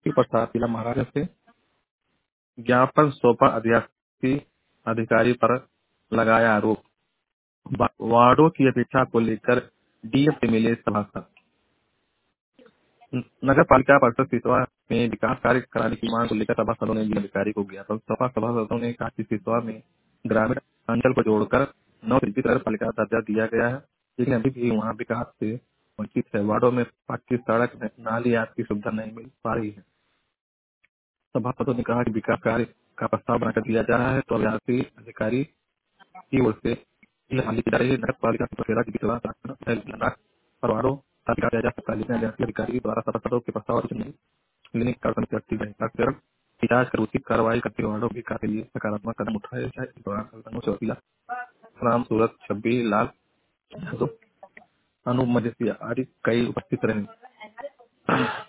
प्रसाद जिला महाराज से ज्ञापन सौंपा अध्यापी अधिकारी पर लगाया आरोप। वार्डों की अपेक्षा को लेकर डीएम से मिले सभासद। नगर पालिका परिषद सिसवा में विकास कार्य कराने की मांग को लेकर सभासदों ने जिलाधिकारी को ज्ञापन सौंपा। सभासदों ने कहा कि सिसवा में ग्रामीण अंचल को जोड़कर 9 नगर पालिका का दर्जा दिया गया है, लेकिन अभी भी वहाँ विकास से वंचित है। वार्डों में पक्की सड़क, नाली आदि की सुविधा नहीं मिल पा रही है। सभासदों ने कहा कि विकास कार्य का प्रस्ताव बनाकर दिया जा रहा है तो अभियासी अधिकारी की ओर से हाल की जा रही है। नगर पालिका की प्रक्रिया की विचार परवारों का विकास किया जा सकता है, लेकिन अभियासी अधिकारी द्वारा सभासदों के प्रस्ताव नहीं लेने की कार्य करती है। की जांच कर उचित कार्रवाई करते हुए वार्डों के विकास के लिए सकारात्मक कदम उठाया जाए। इस दौरान राम सूरत, छब्बीर लाल यादव, अनूप मजिस्ट्रिया आदि कई उपस्थित रहे।